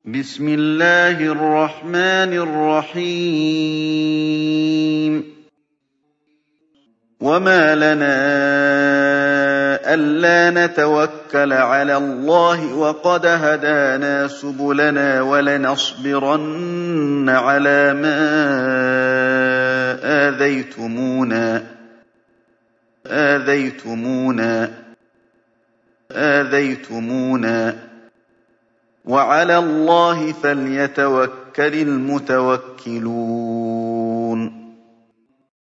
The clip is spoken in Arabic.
بسم الله الرحمن الرحيم وما لنا ألا نتوكل على الله وقد هدانا سبلنا ولنصبرن على ما آذيتمونا وعلى الله فليتوكل المتوكلون